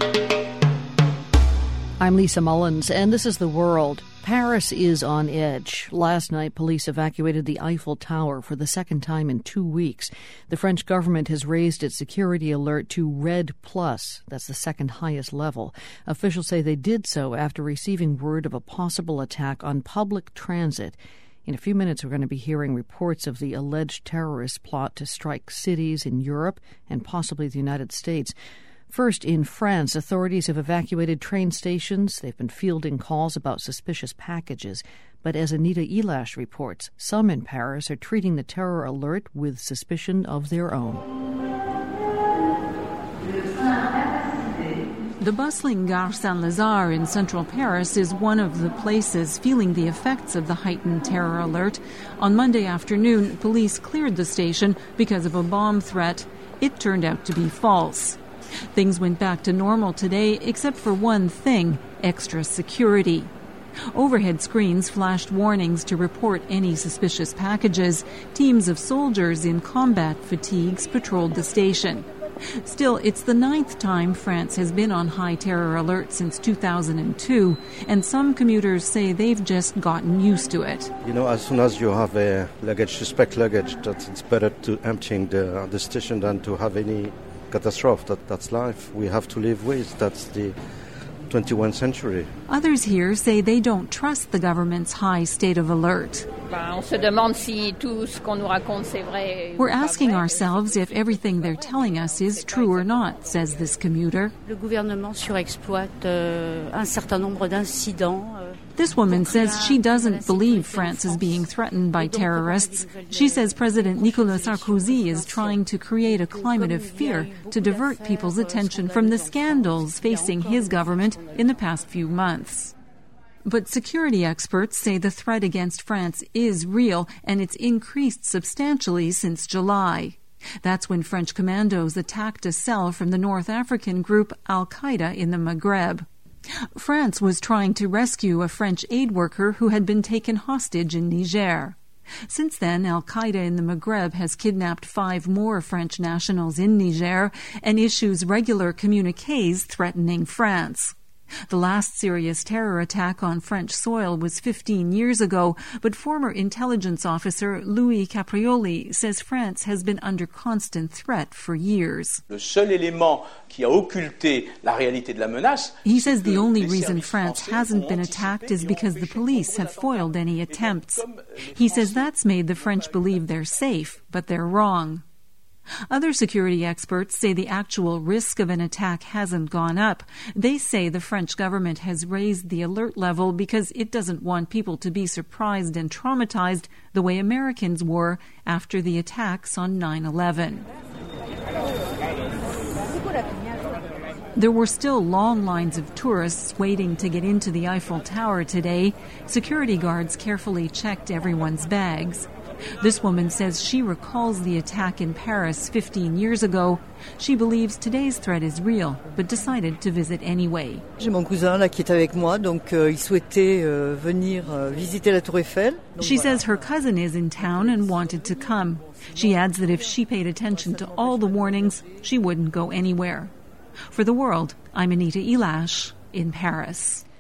I'm Lisa Mullins, and this is The World. Paris is on edge. Last night, police evacuated the Eiffel Tower for the second time in 2 weeks. The French government has raised its security alert to Red Plus. That's the second highest level. Officials say they did so after receiving word of a possible attack on public transit. In a few minutes, we're going to be hearing reports of the alleged terrorist plot to strike cities in Europe and possibly the United States. First, in France, authorities have evacuated train stations. They've been fielding calls about suspicious packages. But as Anita Elash reports, some in Paris are treating the terror alert with suspicion of their own. The bustling Gare Saint-Lazare in central Paris is one of the places feeling the effects of the heightened terror alert. On Monday afternoon, police cleared the station because of a bomb threat. It turned out to be false. Things went back to normal today, except for one thing: extra security. Overhead screens flashed warnings to report any suspicious packages. Teams of soldiers in combat fatigues patrolled the station. Still, it's the 9th time France has been on high terror alert since 2002, and some commuters say they've just gotten used to it. You know, as soon as you have a suspect luggage, that it's better to emptying the station than to have any catastrophe. That's life. We have to live with. That's the 21st century. Others here say they don't trust the government's high state of alert. We're asking ourselves if everything they're telling us is true or not, says this commuter. This woman says she doesn't believe France is being threatened by terrorists. She says President Nicolas Sarkozy is trying to create a climate of fear to divert people's attention from the scandals facing his government in the past few months. But security experts say the threat against France is real, and it's increased substantially since July. That's when French commandos attacked a cell from the North African group Al-Qaeda in the Maghreb. France was trying to rescue a French aid worker who had been taken hostage in Niger. Since then, Al-Qaeda in the Maghreb has kidnapped 5 more French nationals in Niger and issues regular communiques threatening France. The last serious terror attack on French soil was 15 years ago, but former intelligence officer Louis Caprioli says France has been under constant threat for years. He says the only reason France hasn't been attacked is because the police have foiled any attempts. He says that's made the French believe they're safe, but they're wrong. Other security experts say the actual risk of an attack hasn't gone up. They say the French government has raised the alert level because it doesn't want people to be surprised and traumatized the way Americans were after the attacks on 9/11. There were still long lines of tourists waiting to get into the Eiffel Tower today. Security guards carefully checked everyone's bags. This woman says she recalls the attack in Paris 15 years ago. She believes today's threat is real, but decided to visit anyway. J'ai mon cousin là qui est avec moi, donc il souhaitait venir visiter la Tour Eiffel. She says her cousin is in town and wanted to come. She adds that if she paid attention to all the warnings, she wouldn't go anywhere. For The World, I'm Anita Elash in Paris.